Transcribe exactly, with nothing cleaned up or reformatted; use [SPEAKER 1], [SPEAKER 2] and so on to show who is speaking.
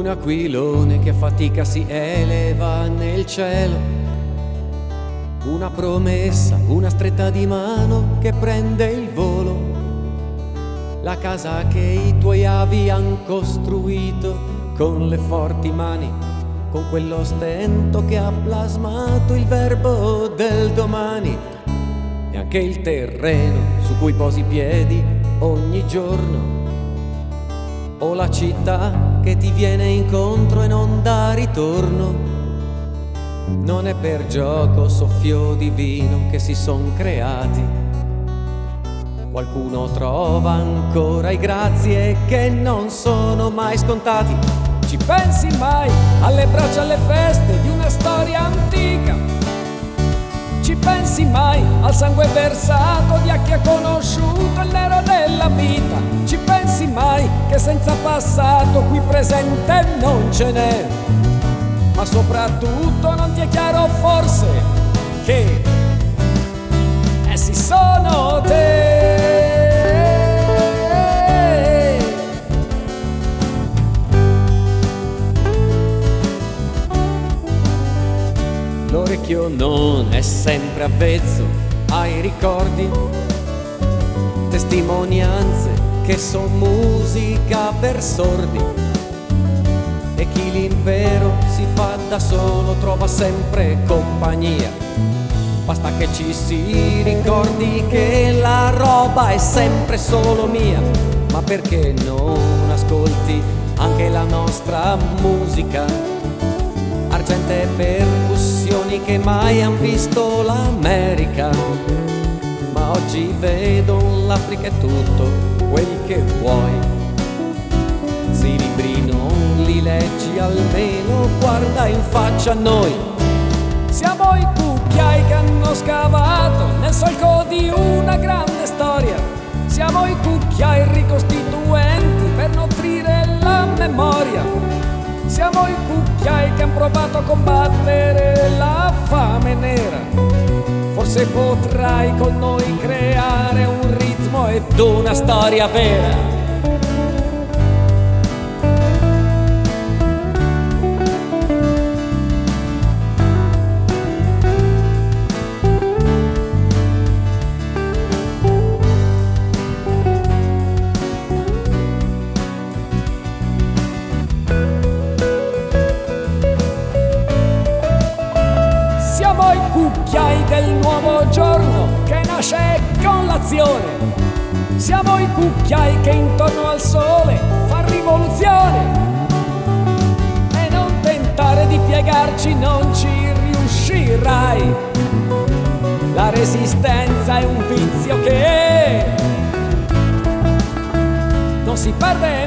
[SPEAKER 1] Un aquilone che a fatica si eleva nel cielo, una promessa, una stretta di mano che prende il volo, la casa che i tuoi avi han costruito con le forti mani, con quello stento che ha plasmato il verbo del domani, e anche il terreno su cui posi i piedi ogni giorno, o la città che ti viene incontro e non dà ritorno. Non è per gioco, soffio divino, che si son creati. Qualcuno trova ancora i grazie che non sono mai scontati. Ci pensi mai alle braccia, alle feste di una storia antica? Ci pensi mai al sangue versato di chi ha conosciuto il nero della vita? Ci pensi mai che senza passato qui presente non ce n'è? Ma soprattutto non ti è chiaro forse che essi sono te. L'orecchio non è sempre avvezzo ai ricordi, testimonianze che son musica per sordi, e chi l'impero si fa da solo trova sempre compagnia. Basta che ci si ricordi che la roba è sempre solo mia. Ma perché non ascolti anche la nostra musica? Argente e percussioni che mai han visto l'America, ma oggi vedo l'Africa e tutto quel che vuoi. Se i libri non li leggi, almeno guarda in faccia a noi. Siamo i cucchiai che hanno scavato nel solco di una grande storia. Siamo i cucchiai ricostituenti per nutrire la memoria. Siamo i cucchiai che hanno provato a combattere la fame nera. Forse potrai con noi creare un ritmo ed una storia vera. Siamo i cucchiai del nuovo giorno che nasce con l'azione. Siamo i cucchiai che intorno al sole fa rivoluzione. E non tentare di piegarci, non ci riuscirai. La resistenza è un vizio che non si perde